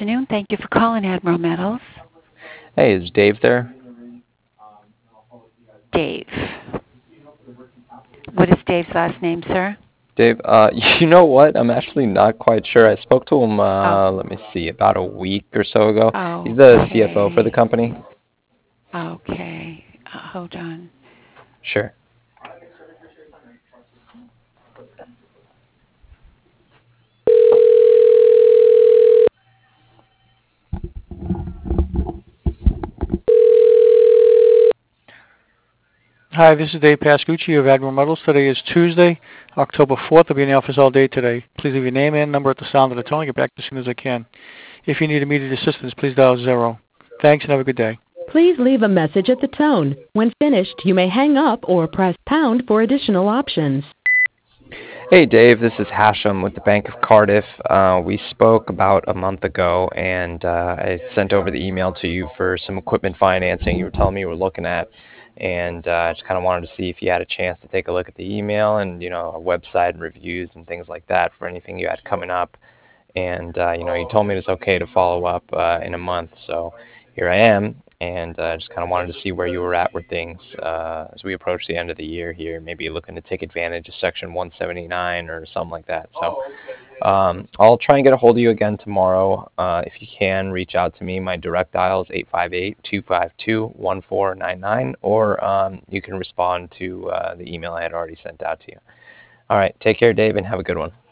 afternoon. Thank you for calling Admiral Metals. Hey, is Dave there? Dave. What is Dave's last name, sir? Dave, you know what? I'm actually not quite sure. I spoke to him, Oh, let me see, about a week or so ago. He's the CFO for the okay. company. Okay. Hold on. Sure. Hi, this is Dave Pascucci of Admiral Metals. Today is Tuesday, October 4th. I'll be in the office all day today. Please leave your name and number at the sound of the tone. I'll get back as soon as I can. If you need immediate assistance, please dial 0. Thanks and have a good day. Please leave a message at the tone. When finished, you may hang up or press pound for additional options. Hey, Dave, this is Hashem with the Bank of Cardiff. We spoke about a month ago, and I sent over the email to you for some equipment financing you were telling me you were looking at. And I just kind of wanted to see if you had a chance to take a look at the email and, our website and reviews and things like that for anything you had coming up. And, you told me it's okay to follow up in a month. So here I am. And just kind of wanted to see where you were at with things as we approach the end of the year here, maybe looking to take advantage of Section 179 or something like that. So I'll try and get a hold of you again tomorrow. If you can, reach out to me. My direct dial is 858-252-1499, or you can respond to the email I had already sent out to you. All right, take care, Dave, and have a good one.